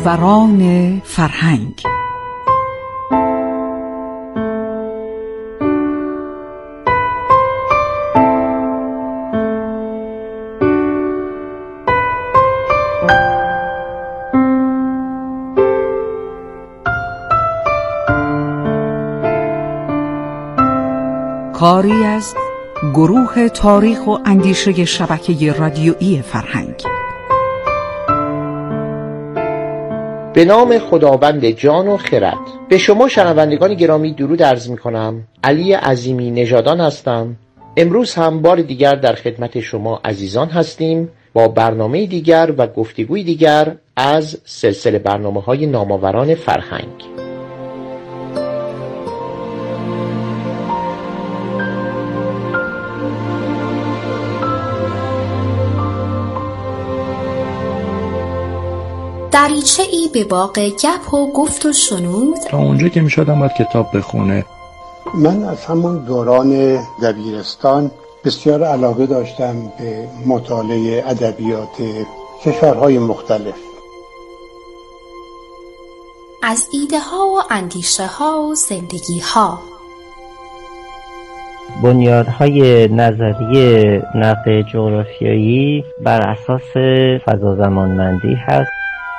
نامآوران فرهنگ. کاری از گروه تاریخ و اندیشه شبکه رادیویی فرهنگ. به نام خداوند جان و خرد. به شما شنوندگان گرامی درود عرض می‌کنم. علی عظیمی نژادان هستم. امروز هم بار دیگر در خدمت شما عزیزان هستیم با برنامه دیگر و گفتگوی دیگر از سلسله برنامه‌های نامآوران فرهنگ. دریچه ای به باغ گپ و گفت و شنود. تا اونجا که میشد هم باید کتاب بخونه. من از همون دوران دبیرستان بسیار علاقه داشتم به مطالعه ادبیات کشورهای مختلف. از ایده ها و اندیشه ها و زندگی ها. بنیادهای نظریه نقد جغرافیایی بر اساس فضا زمانمندی هست.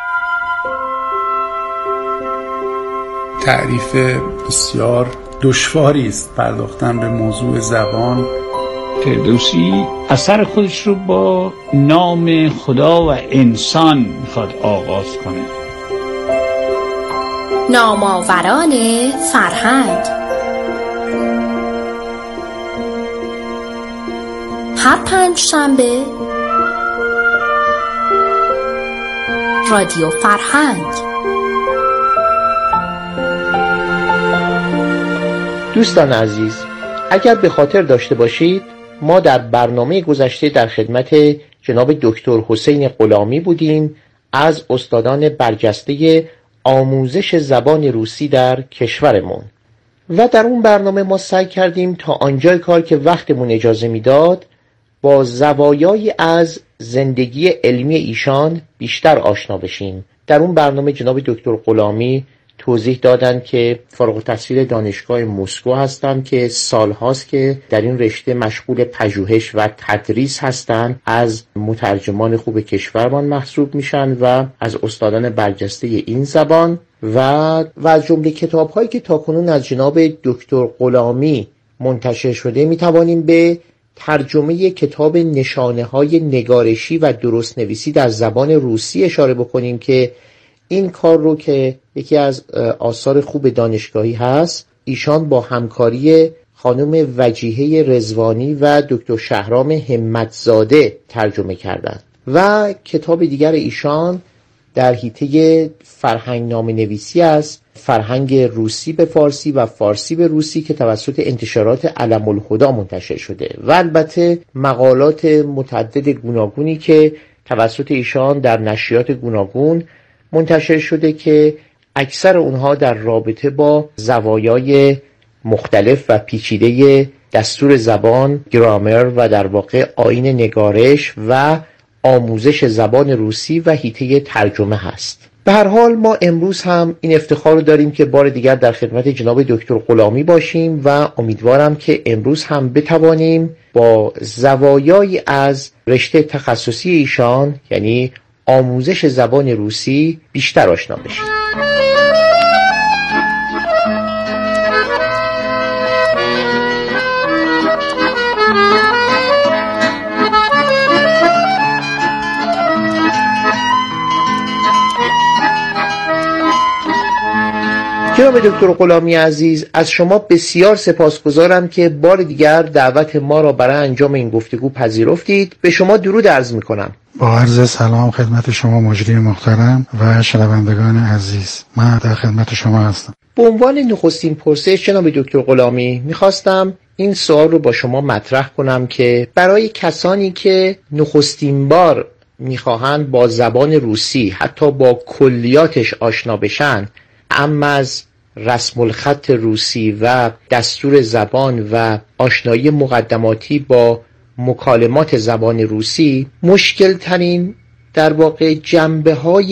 تعریف بسیار دشواری است پرداختن به موضوع زبان. فردوسی اثر خودش رو با نام خدا و انسان میخواد آغاز کنه. نامآوران فرهنگ. هر پنجشنبه رادیو فرهنگ. دوستان عزیز، اگر به خاطر داشته باشید ما در برنامه گذشته در خدمت جناب دکتر حسین غلامی بودیم از استادان برجسته آموزش زبان روسی در کشورمون و در اون برنامه ما سعی کردیم تا آنجای کار که وقتمون اجازه میداد با زوایای از زندگی علمی ایشان بیشتر آشنا بشیم. در اون برنامه جناب دکتر غلامی توضیح دادن که فارغ التحصیل دانشگاه مسکو هستند که سالهاست که در این رشته مشغول پژوهش و تدریس هستند، از مترجمان خوب کشورمان محسوب میشن و از استادان برجسته این زبان و از جمله کتاب‌هایی که تاکنون از جناب دکتر غلامی منتشر شده میتوانیم به ترجمه کتاب نشانه‌های نگارشی و درست‌نویسی در زبان روسی اشاره بکنیم که این کار رو که یکی از آثار خوب دانشگاهی هست ایشان با همکاری خانم وجیهه رضوانی و دکتر شهرام همتزاده ترجمه کردند و کتاب دیگر ایشان در حیطه فرهنگ نامه نویسی است، فرهنگ روسی به فارسی و فارسی به روسی که توسط انتشارات علم الهدی منتشر شده و البته مقالات متعدد گوناگونی که توسط ایشان در نشریات گوناگون منتشر شده که اکثر اونها در رابطه با زوایای مختلف و پیچیده دستور زبان، گرامر و در واقع آیین نگارش و آموزش زبان روسی و حیطه ترجمه هست. به هر حال ما امروز هم این افتخار رو داریم که بار دیگر در خدمت جناب دکتر غلامی باشیم و امیدوارم که امروز هم بتوانیم با زوایای از رشته تخصصی ایشان یعنی آموزش زبان روسی بیشتر آشنا بشیم. جناب دکتر غلامی عزیز، از شما بسیار سپاسگزارم که بار دیگر دعوت ما را برای انجام این گفتگو پذیرفتید. به شما درود عرض می‌کنم. با عرض سلام خدمت شما مجری محترم و شنوندگان عزیز، من در خدمت شما هستم. به عنوان نخستین پرسش جناب دکتر غلامی می‌خواستم این سوال رو با شما مطرح کنم که برای کسانی که نخستین بار می‌خواهند با زبان روسی حتی با کلیاتش آشنا بشن، اما از رسم الخط روسی و دستور زبان و آشنایی مقدماتی با مکالمات زبان روسی، مشکل ترین در واقع جنبه های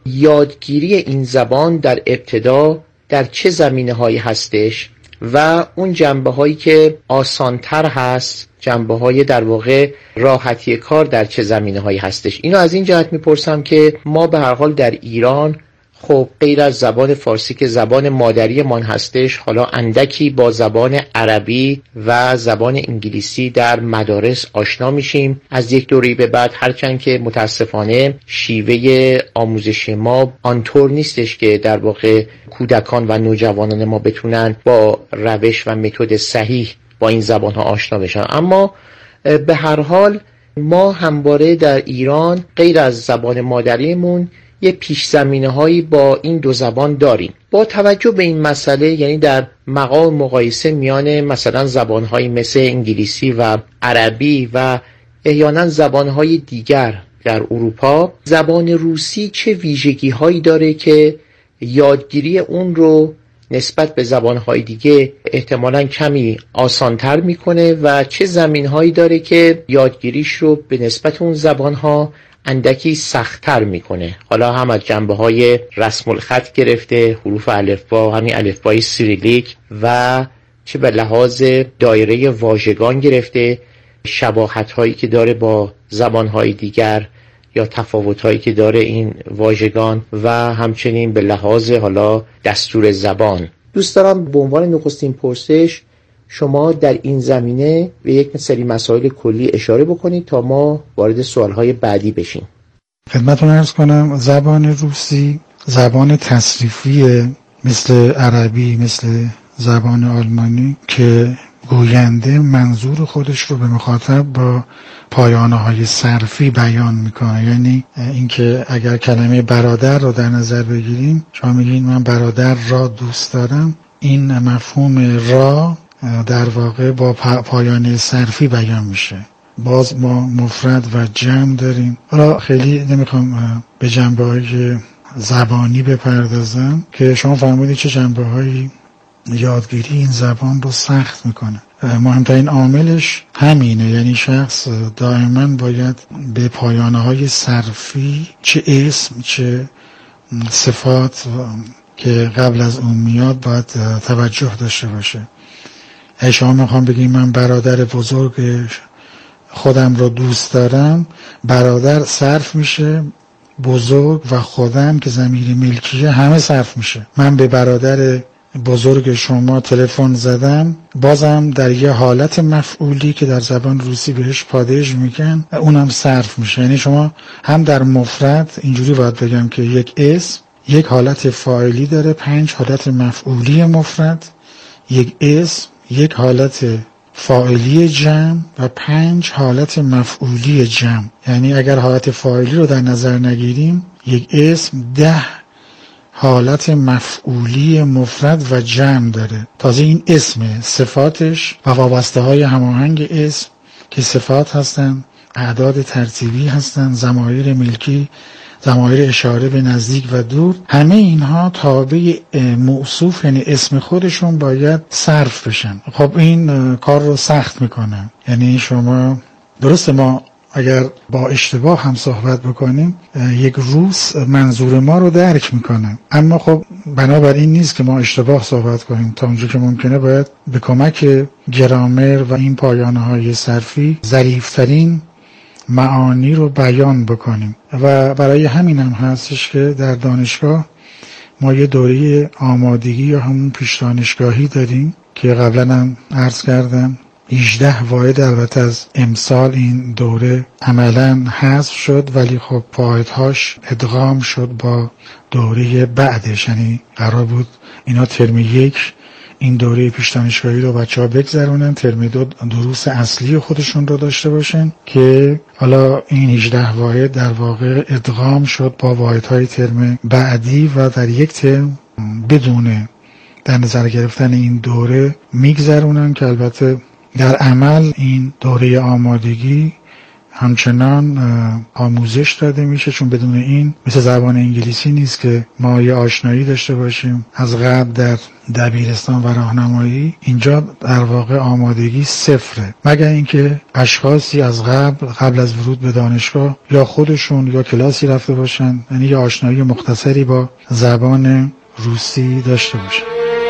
یادگیری این زبان در ابتدا در چه زمینه‌هایی هستش و اون جنبه‌هایی که آسان‌تر هست، جنبه‌های در واقع راحتی کار در چه زمینه‌هایی هستش. اینو از این جهت میپرسم که ما به هر حال در ایران خب غیر از زبان فارسی که زبان مادری من هستش، حالا اندکی با زبان عربی و زبان انگلیسی در مدارس آشنا میشیم از یک دوره به بعد، هرچند که متاسفانه شیوه آموزش ما آنطور نیستش که در واقع کودکان و نوجوانان ما بتونن با روش و متد صحیح با این زبان ها آشنا بشن. اما به هر حال ما همواره در ایران غیر از زبان مادریمون یه پیش زمینه هایی با این دو زبان داریم. با توجه به این مسئله، یعنی در مقام مقایسه میان مثلا زبان هایی مثل انگلیسی و عربی و احیانا زبان های دیگر در اروپا، زبان روسی چه ویژگی هایی داره که یادگیری اون رو نسبت به زبان‌های دیگه احتمالاً کمی آسان‌تر میکنه و چه زمین‌هایی داره که یادگیریش رو به نسبت اون زبان‌ها اندکی سخت‌تر میکنه، حالا هم از جنبه‌های رسم الخط گرفته، حروف الفبا، همین الفبای سیریلیک، و چه به لحاظ دایره واژگان گرفته، شباهت‌هایی که داره با زبان‌های دیگر یا تفاوت‌هایی که داره این واژگان، و همچنین به لحاظ حالا دستور زبان. دوست دارم به عنوان نخستین پرسش شما در این زمینه به یک سری مسائل کلی اشاره بکنید تا ما وارد سوال‌های بعدی بشیم. خدمتتون عرض کنم زبان روسی زبان تصریفیه، مثل عربی، مثل زبان آلمانی، که گوینده منظور خودش رو به مخاطب با پایانه‌های صرفی بیان میکنه. یعنی اینکه اگر کلمه برادر رو در نظر بگیریم، شما میگین من برادر را دوست دارم، این مفهوم را در واقع با پایانه صرفی بیان میشه. باز ما مفرد و جمع داریم. حالا خیلی نمیخوام به جنبه‌های زبانی بپردازم که شما فرمودید چه جنبه‌هایی یادگیری این زبان رو سخت میکنه. مهمترین عاملش همینه، یعنی شخص دائما باید به پایانه‌های صرفی، چه اسم چه صفات که قبل از اون میاد باید توجه داشته باشه. شما میخوام بگیم من برادر بزرگ خودم رو دوست دارم، برادر صرف میشه، بزرگ و خودم که ضمیر ملکیه همه صرف میشه. من به برادر بزرگ شما تلفن زدم، بازم در یه حالت مفعولی که در زبان روسی بهش پادژ میگن، اونم صرف میشه. یعنی شما هم در مفرد اینجوری باید بگم که یک اسم یک حالت فاعلی داره، 5 حالت مفعولی مفرد، یک اسم یک حالت فاعلی جمع و 5 حالت مفعولی جمع. یعنی اگر حالت فاعلی رو در نظر نگیریم، یک اسم 10 حالت مفعولی مفرد و جمع داره. تازه این اسم، صفاتش و وابسته های هماهنگ اسم که صفات هستن، اعداد ترتیبی هستن، ضمایر ملکی، ضمایر اشاره به نزدیک و دور، همه اینها تابع موصوف یعنی اسم خودشون باید صرف بشن. خب این کار رو سخت میکنه. یعنی شما درسته ما اگر با اشتباه هم صحبت بکنیم، یک روس منظور ما رو درک میکنه، اما خب بنابراین نیست که ما اشتباه صحبت کنیم. تا اونجا که ممکنه باید به کمک گرامر و این پایانه‌های صرفی ظریف‌ترین معانی رو بیان بکنیم. و برای همین هم هستش که در دانشگاه ما یه دوره آمادگی یا همون پیش دانشگاهی داریم که قبلا هم عرض کردم 18 واحد البته از امسال این دوره عملا حذف شد، ولی خب واحدهاش ادغام شد با دوره بعدش. یعنی قرار بود اینا ترم 1 این دوره پیش دانشگاهی رو بچه‌ها بگذرونن، ترم 2 دروس اصلی خودشون رو داشته باشن، که حالا این 18 واحد در واقع ادغام شد با واحدهای ترم بعدی و در یک ترم بدون در نظر گرفتن این دوره میگذرونن، که البته در عمل این دوره آمادگی همچنان آموزش داده میشه، چون بدون این مثل زبان انگلیسی نیست که ما یه آشنایی داشته باشیم از قبل در دبیرستان و راهنمایی. اینجا در واقع آمادگی صفره، مگر اینکه اشخاصی از قبل از ورود به دانشگاه یا خودشون یا کلاسی رفته باشن، یعنی یه آشنایی مختصری با زبان روسی داشته باشن.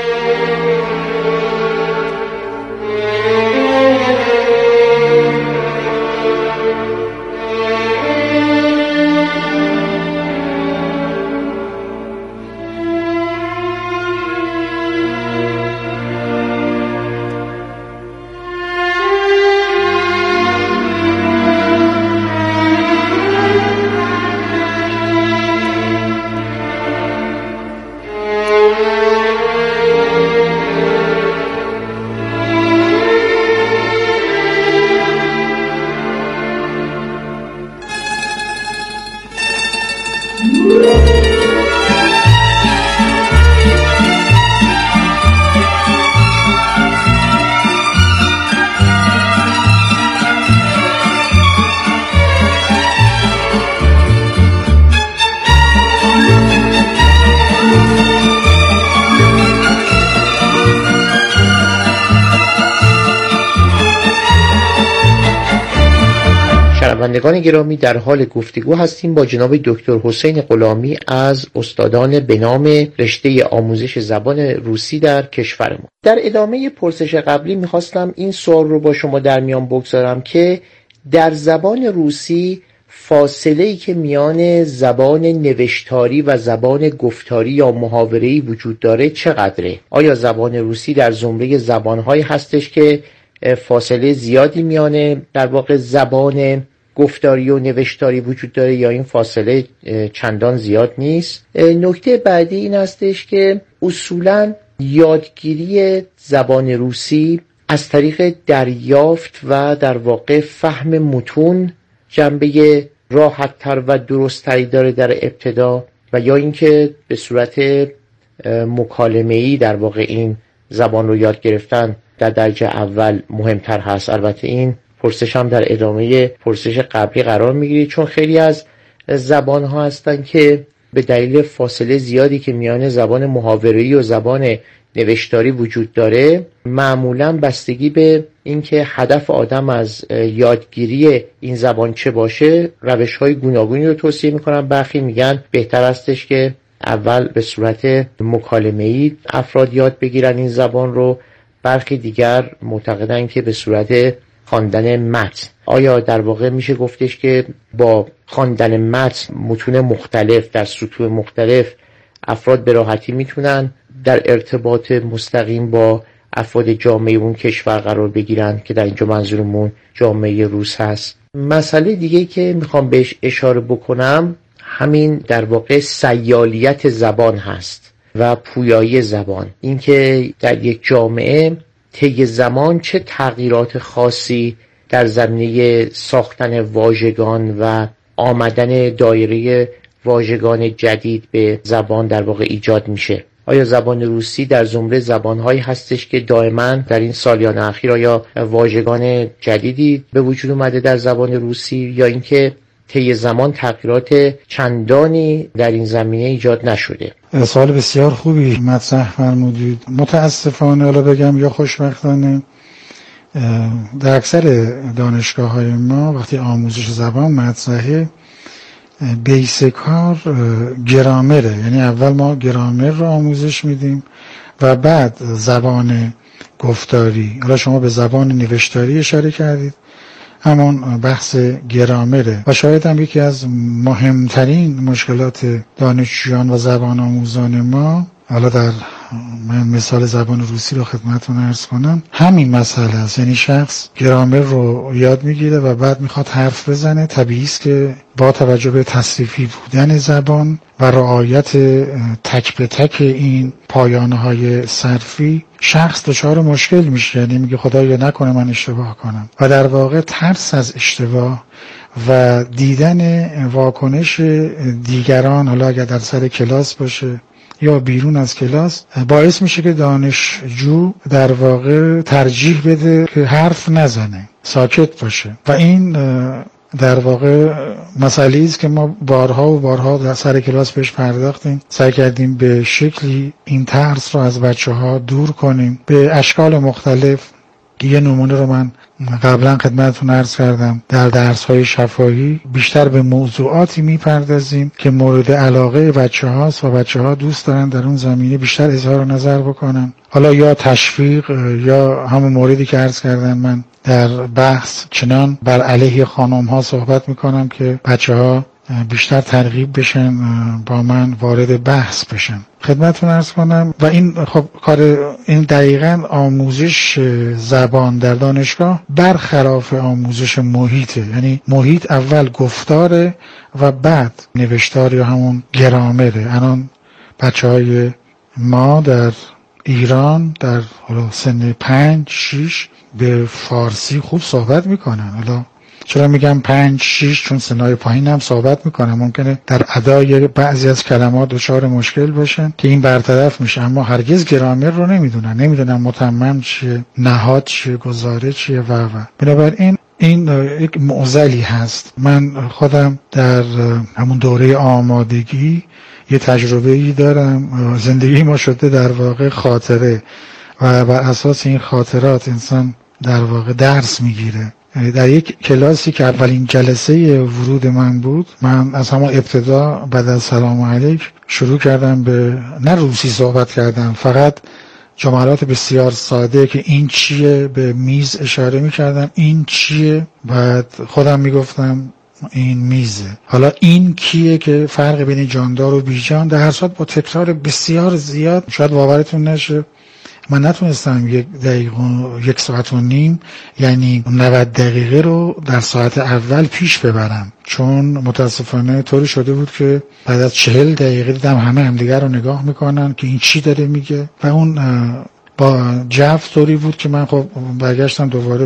شنوندگان گرامی، در حال گفتگو هستیم با جناب دکتر حسین غلامی از استادان به نام رشته آموزش زبان روسی در کشورمون. در ادامه پرسش قبلی میخواستم این سوال رو با شما در میان بگذارم که در زبان روسی فاصله‌ای که میان زبان نوشتاری و زبان گفتاری یا محاوره‌ای وجود داره چقدره؟ آیا زبان روسی در زمره زبان‌هایی هستش که فاصله زیادی میان در واقع زبان گفتاری و نوشتاری وجود داره یا این فاصله چندان زیاد نیست؟ نکته بعدی این هستش که اصولاً یادگیری زبان روسی از طریق دریافت و در واقع فهم متون جنبه راحت‌تر و درست‌تری داره در ابتدا، و یا اینکه به صورت مکالمه‌ای در واقع این زبان رو یاد گرفتن در درجه اول مهمتر هست. البته این پرسش هم در ادامه پرسش قبلی قرار میگیره، چون خیلی از زبان ها هستن که به دلیل فاصله زیادی که میان زبان محاوره‌ای و زبان نوشتاری وجود داره، معمولا بستگی به اینکه هدف آدم از یادگیری این زبان چه باشه روش‌های گوناگونی رو توصیه میکنن. برخی میگن بهتر استش که اول به صورت مکالمه‌ای افراد یاد بگیرن این زبان رو، برخی دیگر معتقدن که به صورت خواندن متن. آیا در واقع میشه گفتش که با خواندن متن متون مختلف در سطوح مختلف افراد به راحتی میتونن در ارتباط مستقیم با افراد جامعه اون کشور قرار بگیرن که در اینجا منظورمون جامعه روس هست؟ مسئله دیگه که میخوام بهش اشاره بکنم همین در واقع سیالیت زبان هست و پویایی زبان. اینکه در یک جامعه طی زمان چه تغییرات خاصی در زمینه ساختن واژگان و آمدن دایره واژگان جدید به زبان در واقع ایجاد میشه. آیا زبان روسی در زمره زبانهایی هستش که دائما در این سالیان اخیر آیا واژگان جدیدی به وجود اومده در زبان روسی، یا اینکه طی زمان تغییرات چندانی در این زمینه ایجاد نشده؟ سوال بسیار خوبی مطرح فرمودید. متاسفانه حالا بگم یا خوشبختانه در اکثر دانشگاه‌های ما وقتی آموزش زبان مطرحه بیس کار گرامره، یعنی اول ما گرامر رو آموزش میدیم و بعد زبان گفتاری. حالا شما به زبان نوشتاری اشاره کردید، همون بحث گرامره و شاید هم یکی از مهمترین مشکلات دانشجویان و زبان آموزان ما، حالا در من مثال زبان روسی رو خدمتتون عرض کنم، همین مسئله است. یعنی شخص گرامر رو یاد میگیره و بعد میخواد حرف بزنه. طبیعی است که با توجه به تصریفی بودن زبان و رعایت تک به تک این پایانه‌های صرفی شخص دچار مشکل میشه. یعنی میگه خدایا نکنه من اشتباه کنم، و در واقع ترس از اشتباه و دیدن واکنش دیگران، حالا اگر در سر کلاس باشه یا بیرون از کلاس، باعث میشه که دانشجو در واقع ترجیح بده که حرف نزنه، ساکت باشه، و این در واقع مسئله است که ما بارها و بارها در سر کلاس بهش پرداختیم. سعی کردیم به شکلی این ترس رو از بچه‌ها دور کنیم به اشکال مختلف. یه نمونه رو من قبلا خدمتتون عرض کردم. در درس‌های شفاهی بیشتر به موضوعاتی میپردازیم که مورد علاقه بچه‌هاست و بچه‌ها دوست دارن در اون زمینه بیشتر اظهار نظر بکنن. حالا یا تشویق یا همون موردی که عرض کردم، من در بحث چنان بر علیه خانم‌ها صحبت میکنم که بچه‌ها بیشتر ترغیب بشن با من وارد بحث بشن. خدمتتون عرض کنم و این خب کار این دقیقاً آموزش زبان در دانشگاه برخلاف آموزش محیطه. یعنی محیط اول گفتاره و بعد نوشتار یا همون گرامره. الان بچه‌های ما در ایران در سن 5-6 به فارسی خوب صحبت میکنن. حالا چرا میگم 5-6؟ چون سنهای پایین هم صحبت میکنن. ممکنه در ادای بعضی از کلمات دچار مشکل باشن که این برطرف میشه، اما هرگز گرامر رو نمیدونن متمم چیه، نهاد چیه، گزاره چیه و بنابراین این یک معضلی هست. من خودم در همون دوره آمادگی یه تجربه‌ای دارم. زندگی ما شده در واقع خاطره و بر اساس این خاطرات انسان در واقع درس میگیره. در یک کلاسی که اولین جلسه ورود من بود، من از همون ابتدا بعد از سلام علیک شروع کردم به نه روسی صحبت کردم، فقط جملات بسیار ساده که این چیه به میز اشاره میکردم، این چیه، بعد خودم میگفتم این میزه. حالا این کیه که فرق بین جاندار و بیجان. در هر صورت با تکرار بسیار زیاد، شاید باورتون نشه، من نتونستم 1 ساعت و نیم یعنی 90 دقیقه رو در ساعت اول پیش ببرم، چون متاسفانه طوری شده بود که بعد از 40 دقیقه دیدم همه دیگر رو نگاه میکنن که این چی داره میگه و اون با جو طوری بود که من خب برگشتم دوباره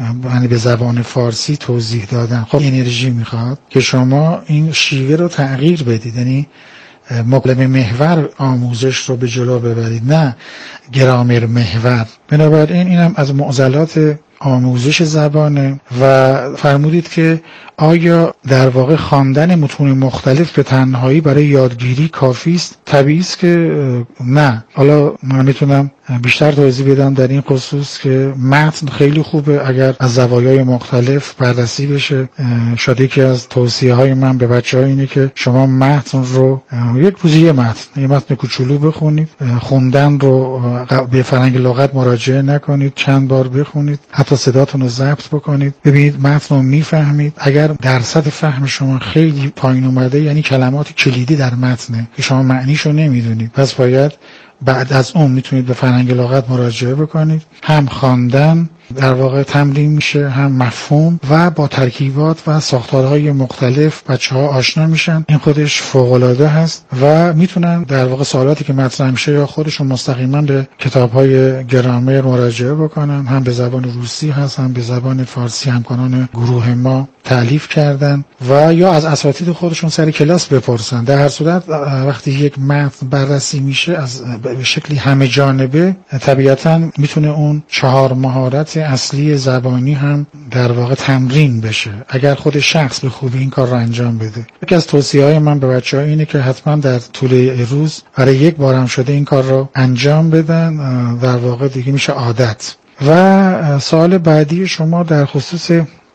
به زبان فارسی توضیح دادم. خب انرژی میخواد که شما این شیوه رو تغییر بدید، یعنی مکالمه محور آموزش رو به جلو ببرید، نه گرامر محور. بنابراین اینم از معضلات آموزش زبانه. و فرمودید که آیا در واقع خواندن متون مختلف به تنهایی برای یادگیری کافی است؟ طبیعی است که نه. حالا من میتونم بیشتر توضیح بدم در این خصوص که متن خیلی خوبه اگر از زوایای مختلف بررسی بشه. شاید یکی از توصیه‌های من به بچه‌ها اینه که شما متن رو یک روزی یه متن کوچولو بخونید. خوندن رو به فرهنگ لغت مراجعه نکنید، چند بار بخونید، حتی صداتون رو ضبط بکنید، ببینید متن رو میفهمید. اگر درصد فهم شما خیلی پایین اومده یعنی کلمات کلیدی در متنه که شما معنیشو نمیدونید، پس باید بعد از اون میتونید به فرهنگ لغت مراجعه بکنید. هم خواندن در واقع تمرین میشه، هم مفهوم و با ترکیبات و ساختارهای مختلف بچه‌ها آشنا میشن. این خودش فوق‌العاده هست و میتونن در واقع سوالاتی که مطرح میشه یا خودشون مستقیما به کتاب‌های گرامر مراجعه بکنن. هم به زبان روسی هست، هم به زبان فارسی همکاران گروه ما تألیف کردن و یا از اساتید خودشون سر کلاس بپرسن. در هر صورت وقتی یک متن بررسی میشه به شکلی همه جانبه، طبیعتاً میتونه اون 4 مهارت اصلی زبانی هم در واقع تمرین بشه اگر خود شخص به خوبی این کار رو انجام بده. یکی از توصیه‌های من به بچه‌ها اینه که حتما در طول روز برای یک بار هم شده این کار رو انجام بدن، در واقع دیگه میشه عادت. و سوال بعدی شما در خصوص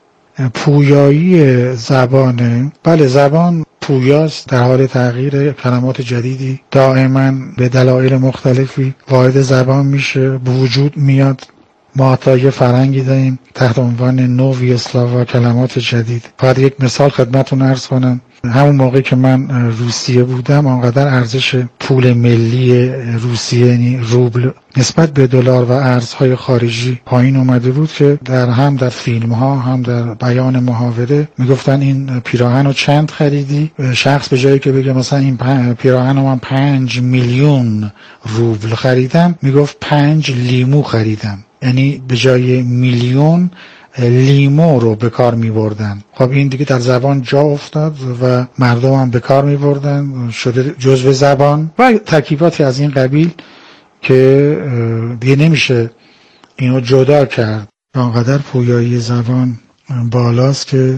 پویایی زبانه. بله، زبان پویاست، در حال تغییر، کلمات جدیدی دائما به دلایل مختلفی وارد زبان میشه، به وجود میاد. ما حتی یه فرهنگی داریم تحت عنوان نوویسلاوا، کلمات جدید. فقط یک مثال خدمتتون عرض کنم. همون موقع که من روسیه بودم آنقدر ارزش پول ملی روسیه یعنی روبل نسبت به دلار و ارزهای خارجی پایین اومده بود که در فیلم ها هم در بیان محاوره میگفتن این پیراهن رو چند خریدی؟ شخص به جایی که بگه مثلا این پیراهن رو من 5 میلیون روبل خریدم، میگفت 5 لیمو خریدم. یعنی به جای میلیون لیمو رو به کار می بردن. خب این دیگه در زبان جا افتاد و مردم هم به کار می بردن، شده جزو زبان و ترکیباتی از این قبیل که دیگه نمیشه اینو جدا کرد. آنقدر پویایی زبان بالاست که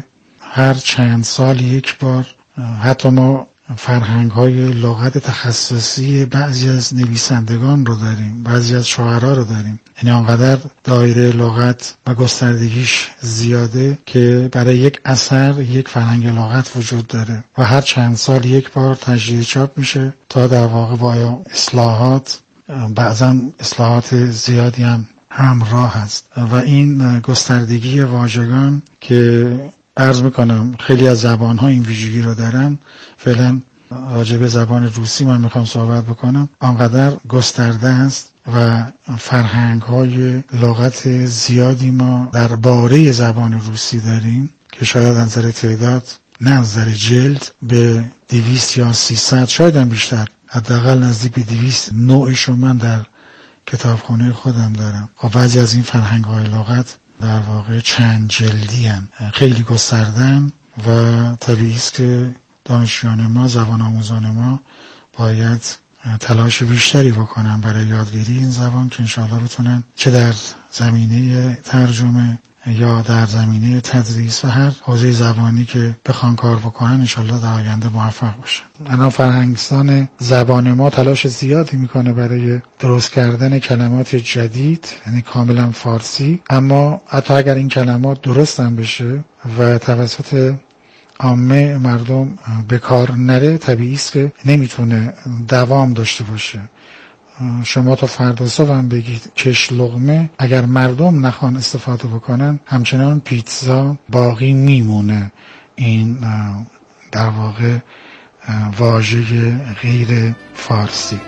هر چند سال یک بار حتی ما فرهنگ‌های لغت تخصصی بعضی از نویسندگان رو داریم، بعضی از شاعرها رو داریم. یعنی آنقدر دایره لغت و گستردگیش زیاده که برای یک اثر یک فرهنگ لغت وجود داره و هر چند سال یک بار تجدید چاپ میشه تا در واقع با اصلاحات، بعضا اصلاحات زیادی هم همراه هست. و این گستردگی واژگان که عرض میکنم خیلی از زبان‌ها این ویژگی رو دارن، فعلا راجع به زبان روسی من میخوام صحبت بکنم، آنقدر گسترده است و فرهنگ‌های لغت زیادی ما درباره زبان روسی داریم که شاید از نظر تعداد نه از نظر جلد به 200 یا 300 شاید هم بیشتر، حداقل نزدیک به 200 نوعشو من در کتابخانه خودم دارم. و بعضی از این فرهنگ‌های لغت در واقع چند جلدی هم خیلی گستردن و طبیعی است که دانشجویان ما، زبان آموزان ما باید تلاش بیشتری بکنن برای یادگیری این زبان که انشاءالله بتونن چه در زمینه ترجمه یا در زمینه تدریس و هر حوزه زبانی که بخوان کار بکنن انشاءالله در آینده موفق باشن. الان فرهنگستان زبان ما تلاش زیادی میکنه برای درست کردن کلمات جدید، یعنی کاملا فارسی، اما حتی اگر این کلمات درست هم بشه و توسط عامه مردم به کار نره، طبیعی است که نمیتونه دوام داشته باشه. شما تا فردا صبح هم بگید کش لقمه، اگر مردم نخوان استفاده بکنن همچنان پیتزا باقی میمونه. این در واقع واژه غیر فارسی.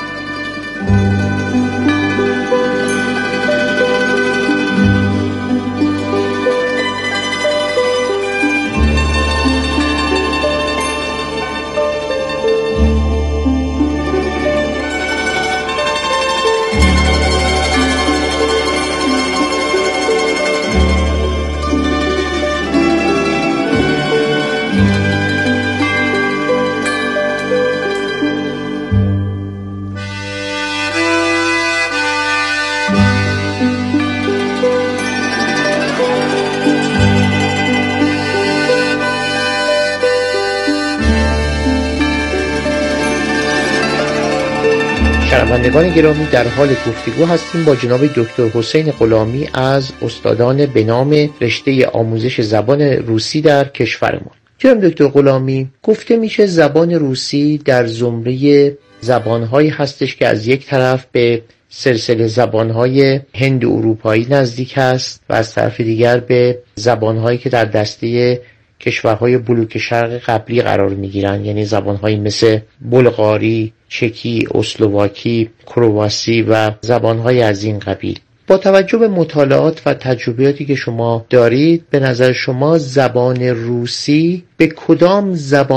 شنوندگان گرامی، در حال گفتگو هستیم با جناب دکتر حسین غلامی از استادان به نام رشته آموزش زبان روسی در کشورمان. جناب دکتر غلامی، گفته میشه زبان روسی در زمره زبانهایی هستش که از یک طرف به سلسله زبانهای هند اروپایی نزدیک است و از طرف دیگر به زبانهایی که در دسته کشورهای بلوک شرق قبلی قرار میگیرند، یعنی زبانهایی مثل بلغاری، چکی، اسلواکی، کرواسی و زبانهای از این قبیل. با توجه به مطالعات و تجربیاتی که شما دارید، به نظر شما زبان روسی به کدام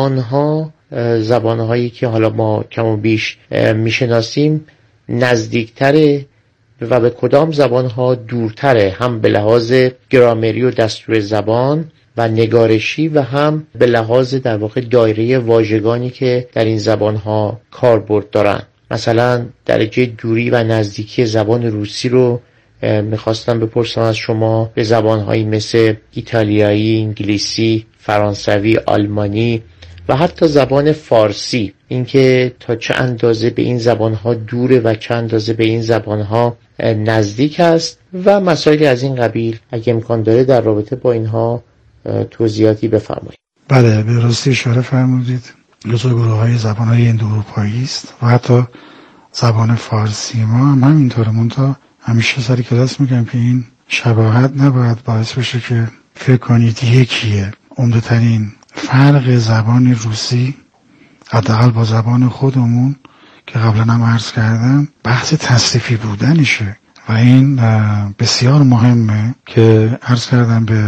زبانهایی که حالا ما کم و بیش میشناسیم نزدیکتره و به کدام زبانها دورتره، هم به لحاظ گرامری و دستور زبان و نگارشی و هم به لحاظ در واقع دایره واژگانی که در این زبانها کاربرد دارن؟ مثلا درجه دوری و نزدیکی زبان روسی رو میخواستم بپرسم از شما به زبانهایی مثل ایتالیایی، انگلیسی، فرانسوی، آلمانی و حتی زبان فارسی، اینکه تا چه اندازه به این زبانها دوره و چه اندازه به این زبانها نزدیک است و مسائلی از این قبیل. اگه امکان داره در رابطه با اینها توضیحاتی بفرمایید. بله، به درستی اشاره فرمودید. جزو گروه‌های زبان‌های هندواروپایی است و حتی زبان فارسی ما هم همینطوره. منتها همیشه سر کلاس میگم که این شباهت نباید باعث بشه که فکر کنید یکیه. عمده‌ترین فرق زبان روسی حداقل با زبان خودمون که قبلا هم عرض کردم بحث تصریفی بودنشه و این بسیار مهمه که عرض کردم به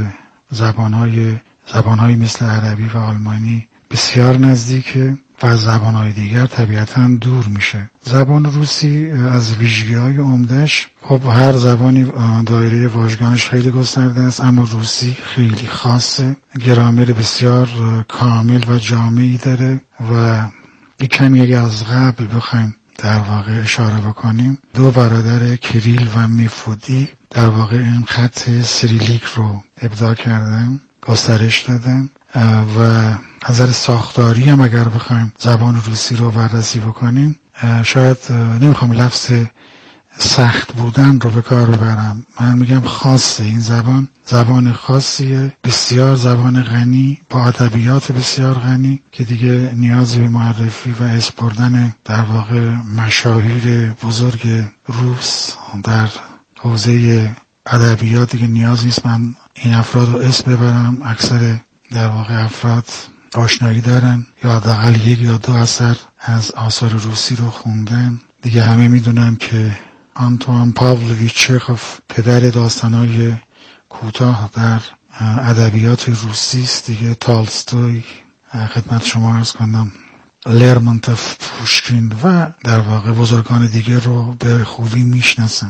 زبانهای مثل عربی و آلمانی بسیار نزدیکه و از زبانهای دیگر طبیعتاً دور میشه. زبان روسی از ویژگی‌های عمده‌اش، خب هر زبانی دایره واژگانش خیلی گسترده است، اما روسی خیلی خاصه، گرامر بسیار کامل و جامعی داره و یک کمی اگه از قبل بخوایم در واقع اشاره بکنیم، دو برادر کریل و میفودی در واقع این خط سیریلیک رو ابداع کردن. گسترش دادن و از نظر ساختاری هم اگر بخوایم زبان روسی رو بررسی بکنیم، شاید نمیخوام لفظ سخت بودن رو به کار ببرم، من میگم خاصه. این زبان خاصیه، بسیار زبان غنی با ادبیات بسیار غنی که دیگه نیازی به معرفی و اسم بردن در واقع مشاهیر بزرگ روس در حوزه ادبیات دیگه نیاز نیست من این افراد رو اسم ببرم. اکثر در واقع افراد آشنایی دارن یا حداقل یک یا دو اثر از آثار روسی رو خوندن. دیگه همه میدونن که آنتوان پاولویچ چخوف پدر داستان‌های کوتاه در ادبیات روسی است دیگه. تالستوی، خدمت شما عرض کنم لرمونتوف، پوشکین و در واقع بزرگان دیگه رو به خوبی میشناسن.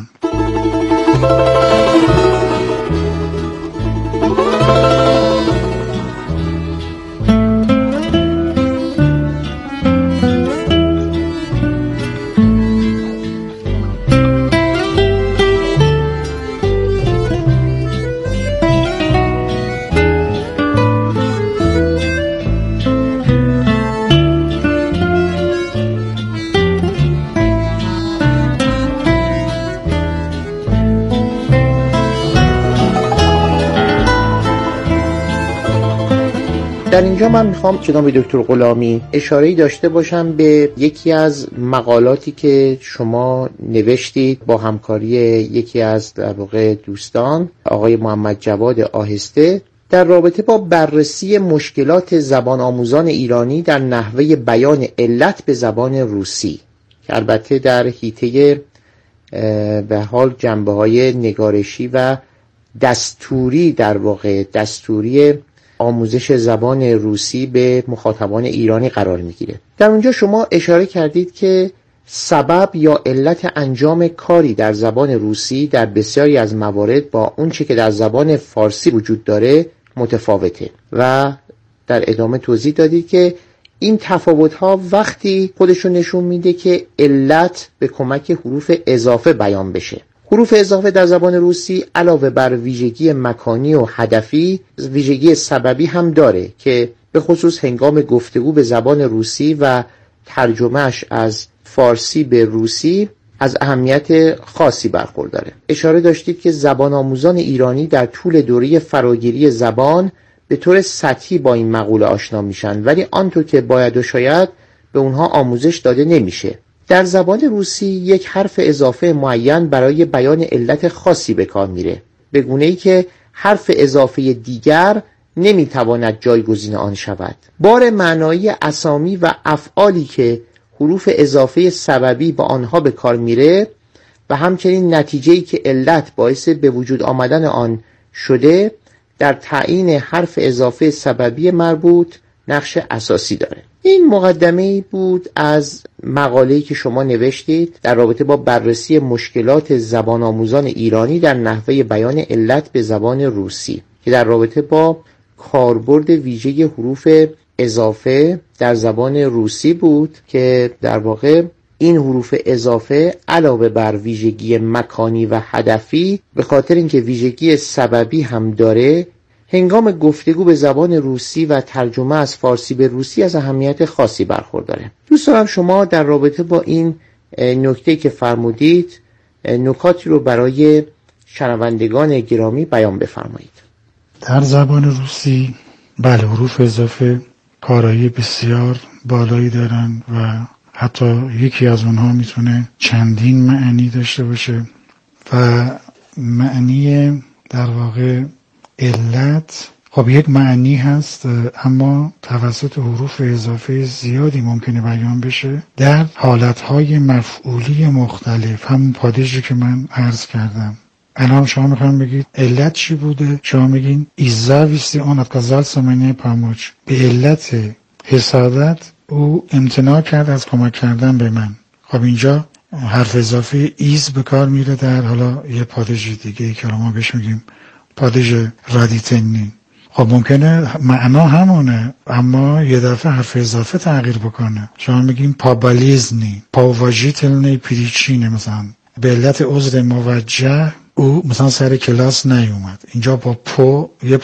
در اینجا من میخوام جناب دکتر غلامی اشاره‌ای داشته باشم به یکی از مقالاتی که شما نوشتید با همکاری یکی از در واقع دوستان، آقای محمد جواد آهسته، در رابطه با بررسی مشکلات زبان آموزان ایرانی در نحوه بیان علت به زبان روسی، که البته در حیطه به حال جنبه‌های نگارشی و دستوری در واقع دستوری آموزش زبان روسی به مخاطبان ایرانی قرار میگیره. در اونجا شما اشاره کردید که سبب یا علت انجام کاری در زبان روسی در بسیاری از موارد با اون چه که در زبان فارسی وجود داره متفاوته و در ادامه توضیح دادید که این تفاوت‌ها وقتی خودشون نشون میده که علت به کمک حروف اضافه بیان بشه. حروف اضافه در زبان روسی علاوه بر ویژگی مکانی و هدفی، ویژگی سببی هم داره که به خصوص هنگام گفتگو به زبان روسی و ترجمهش از فارسی به روسی از اهمیت خاصی برخورداره. اشاره داشتید که زبان آموزان ایرانی در طول دوره فراگیری زبان به طور سطحی با این مقوله آشنا میشن، ولی آنطور که باید و شاید به اونها آموزش داده نمیشه. در زبان روسی یک حرف اضافه معین برای بیان علت خاصی به کار میره، به گونه‌ای که حرف اضافه دیگر نمیتواند جایگزین آن شود. بار معنایی اسامی و افعالی که حروف اضافه سببی با آنها به کار میره و همچنین نتیجه‌ای که علت باعث به وجود آمدن آن شده در تعیین حرف اضافه سببی مربوط نقش اساسی داره. این مقدمه‌ای بود از مقاله‌ای که شما نوشتید در رابطه با بررسی مشکلات زبان آموزان ایرانی در نحوه بیان علت به زبان روسی که در رابطه با کاربرد ویژه حروف اضافه در زبان روسی بود که در واقع این حروف اضافه علاوه بر ویژگی مکانی و هدفی به خاطر اینکه ویژگی سببی هم داره هنگام گفتگو به زبان روسی و ترجمه از فارسی به روسی از اهمیت خاصی برخورداره. دوست دارم شما در رابطه با این نکته که فرمودید نکاتی رو برای شنوندگان گرامی بیان بفرمایید. در زبان روسی بله حروف اضافه کارایی بسیار بالایی دارن و حتی یکی از اونها میتونه چندین معنی داشته باشه و معنی در واقع علت خب یک معنی هست، اما توسط حروف اضافه زیادی ممکنه بیان بشه در حالتهای مفعولی مختلف، همون پادیشی که من عرض کردم. الان شما میخوایم بگید علت چی بوده، شما میگین ایزاویستی اون اتکازال سمنه پاموچ، به علت حسادت او امتناع کرد از کمک کردن به من. خب اینجا حرف اضافه ایز به کار میره در حالا یه پادیش دیگه که ما بهش میگیم پادیش رادیتنی. خب ممکنه معنا همونه اما یه دفعه حرف اضافه تغییر بکنه. شما میگیم پابالیزنی، پاواژیتلنی پریچینه، مثلا به علت عذر موجه او مثلا سر کلاس نیومد، اینجا با پو یه